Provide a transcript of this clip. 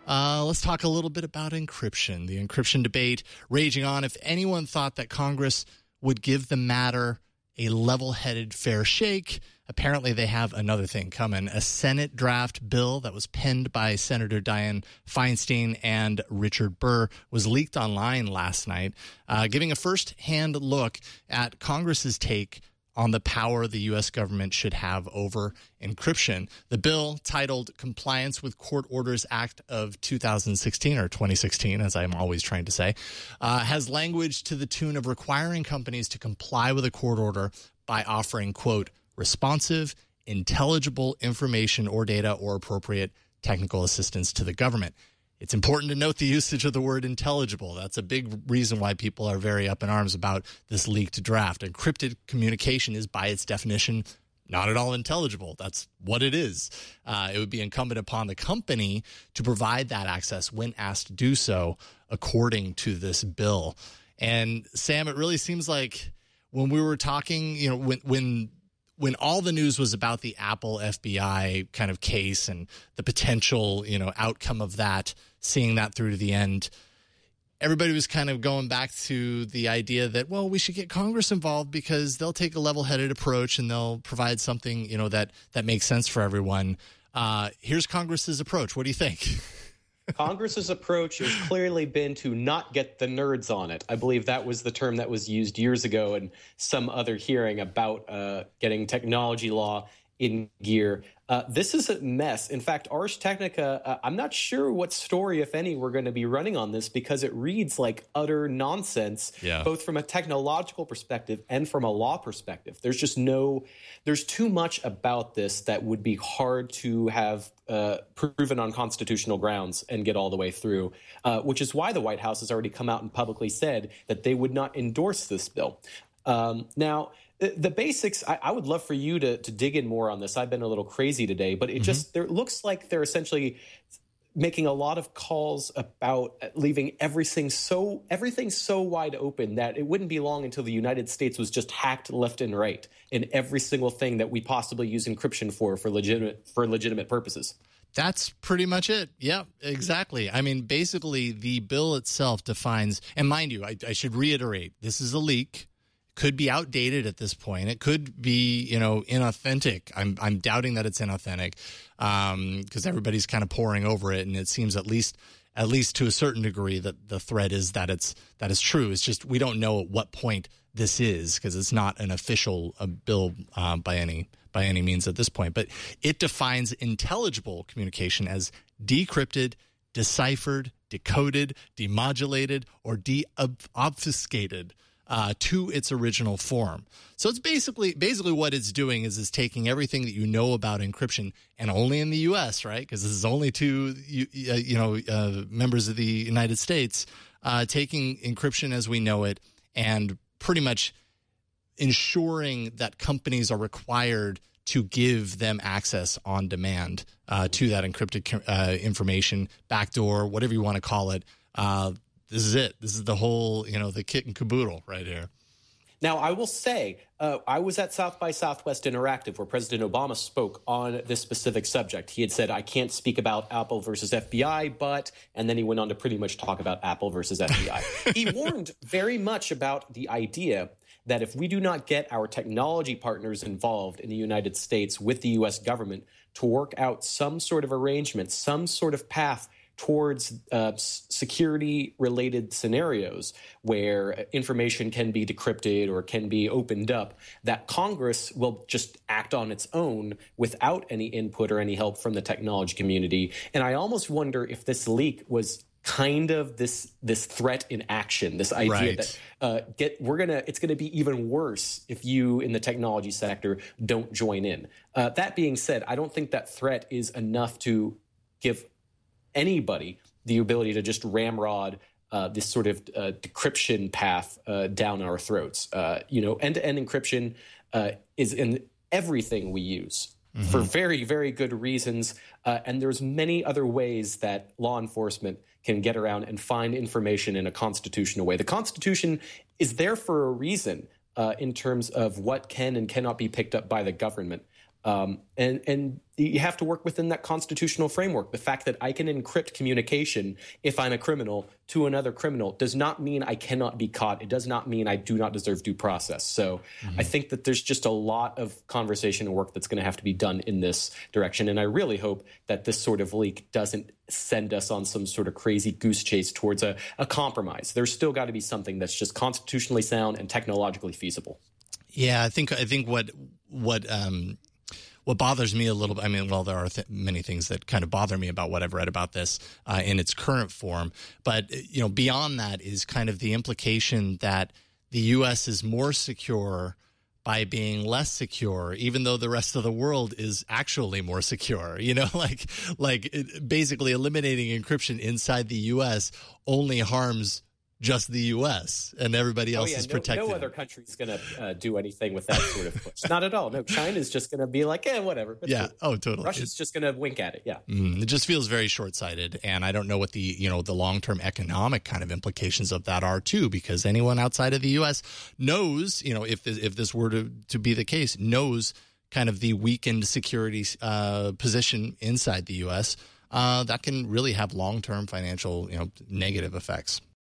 Let's talk a little bit about encryption. The encryption debate raging on. If anyone thought that Congress would give the matter a level-headed fair shake, apparently they have another thing coming. A Senate draft bill that was penned by Senator Dianne Feinstein and Richard Burr was leaked online last night, giving a first-hand look at Congress's take on the power the U.S. government should have over encryption. The bill, titled Compliance with Court Orders Act of 2016, or 2016, as I'm always trying to say, has language to the tune of requiring companies to comply with a court order by offering, quote, responsive, intelligible information or data or appropriate technical assistance to the government. It's important to note the usage of the word intelligible. That's a big reason why people are very up in arms about this leaked draft. Encrypted communication is, by its definition, not at all intelligible. That's what it is. It would be incumbent upon the company to provide that access when asked to do so, according to this bill. And Sam, it really seems like when we were talking, you know, when all the news was about the Apple FBI kind of case and the potential, you know, outcome of that, seeing that through to the end, everybody was kind of going back to the idea that, well, we should get Congress involved because they'll take a level-headed approach and they'll provide something, you know, that makes sense for everyone. Here's Congress's approach. What do you think? Congress's approach has clearly been to not get the nerds on it. I believe that was the term that was used years ago in some other hearing about getting technology law in gear. This is a mess. In fact, Ars Technica, I'm not sure what story, if any, we're going to be running on this because it reads like utter nonsense, both from a technological perspective and from a law perspective. There's too much about this that would be hard to have proven on constitutional grounds and get all the way through, which is why the White House has already come out and publicly said that they would not endorse this bill. Now, the basics, I would love for you to dig in more on this. I've been a little crazy today, but it looks like they're essentially making a lot of calls about leaving everything so wide open that it wouldn't be long until the United States was just hacked left and right in every single thing that we possibly use encryption for legitimate purposes. That's pretty much it. Yeah, exactly. I mean, basically, the bill itself defines, and mind you, I should reiterate, this is a leak. Could be outdated at this point. It could be, you know, inauthentic. I'm doubting that it's inauthentic because everybody's kind of poring over it, and it seems at least to a certain degree that the threat is that it's true. It's just we don't know at what point this is because it's not an official bill by any means at this point. But it defines intelligible communication as decrypted, deciphered, decoded, demodulated, or deobfuscated to its original form. So it's basically what it's doing is taking everything that you know about encryption, and only in the U.S., right? Because this is only to members of the United States, taking encryption as we know it and pretty much ensuring that companies are required to give them access on demand to that encrypted information, backdoor, whatever you want to call it. This is it. This is the whole, the kit and caboodle right here. Now, I will say, I was at South by Southwest Interactive where President Obama spoke on this specific subject. He had said, I can't speak about Apple versus FBI, and then he went on to pretty much talk about Apple versus FBI. He warned very much about the idea that if we do not get our technology partners involved in the United States with the U.S. government to work out some sort of arrangement, some sort of path towards security-related scenarios where information can be decrypted or can be opened up, that Congress will just act on its own without any input or any help from the technology community. And I almost wonder if this leak was kind of this threat in action, this idea that it's going to be even worse if you in the technology sector don't join in. That being said, I don't think that threat is enough to give anybody the ability to just ramrod this sort of decryption path down our throats. End-to-end encryption is in everything we use for very, very good reasons. And there's many other ways that law enforcement can get around and find information in a constitutional way. The Constitution is there for a reason in terms of what can and cannot be picked up by the government. And you have to work within that constitutional framework. The fact that I can encrypt communication if I'm a criminal to another criminal does not mean I cannot be caught. It does not mean I do not deserve due process. So I think that there's just a lot of conversation and work that's going to have to be done in this direction. And I really hope that this sort of leak doesn't send us on some sort of crazy goose chase towards a compromise. There's still got to be something that's just constitutionally sound and technologically feasible. Yeah, I think what bothers me a little bit, I mean, well, there are many things that kind of bother me about what I've read about this in its current form. But, beyond that is kind of the implication that the U.S. is more secure by being less secure, even though the rest of the world is actually more secure. Basically eliminating encryption inside the U.S. only harms just the U.S. and everybody else is protected. No other country is going to do anything with that sort of push. Not at all. No, China's just going to be like, whatever. Yeah. Cool. Oh, totally. Russia's just going to wink at it. Yeah. It just feels very short-sighted, and I don't know what the long-term economic kind of implications of that are too, because anyone outside of the U.S. knows, if this were to be the case, knows kind of the weakened security position inside the U.S. That can really have long-term financial, negative effects.